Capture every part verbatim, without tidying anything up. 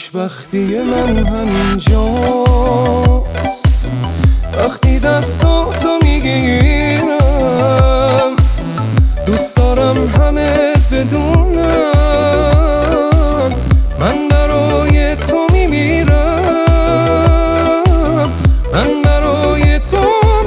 خوشبختی من همینجاست وقتی دستاتو میگیرم. دوست دارم همه بدونم من برای تو میمیرم، من برای تو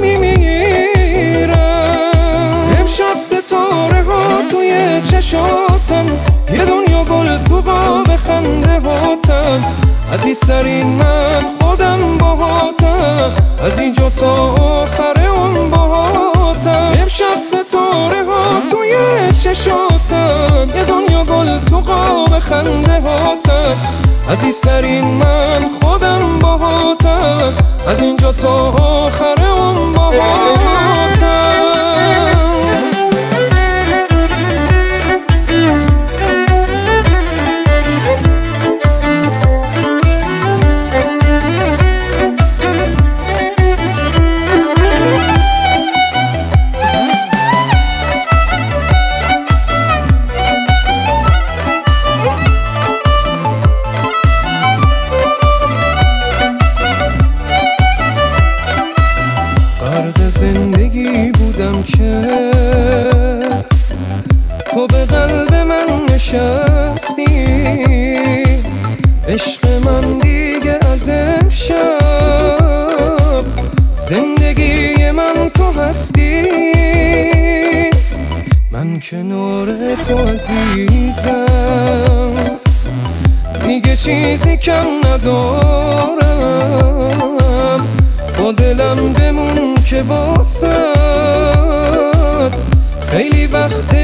میمیرم. امشب ستاره ها توی چشاتن، یه دنیا گل تو قاب خنده هاتن. عزیزترین من خودم باهاتم، از اینجا تا آخر اون باهاتم. امشب ستاره ها توی چشاتن، یه دنیا گل تو قاب خنده هاتن. عزیزترین من خودم باهاتم، از اینجا تا آخر اون باهاتم. زندگی بودم که تو به قلب من نشستی. عشق من دیگه از امشب زندگی من تو هستی. من کنار تو عزیزم، دیگه چیزی کم ندارم. با دلم بمون که واسد خیلی وقت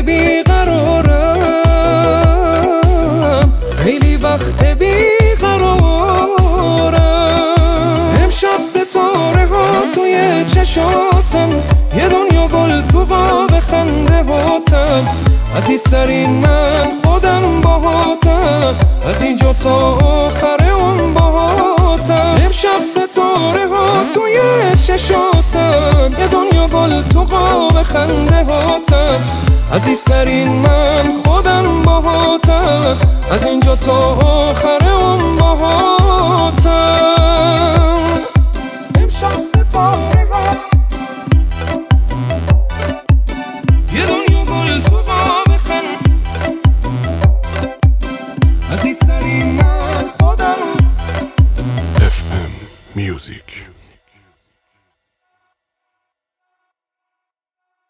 بیقرارم، خیلی وقت بیقرارم. امشب ستاره ها توی چشاتن، یه دنیا گل تو قاب خنده هاتن. عزیزترین من خودم باهاتم، از اینجا تا آخر اون باهاتم. امشب ستاره ها توی چشاتن، یه دنیا گل تو قاب خنده هاتن. عزیزترین من خودم باهاتم، از اینجا تا آخر اون باهاتم. امشب ستاره ها یه دنیا گل تو قاب خنده، عزیزترین من خودم. اف ام Music.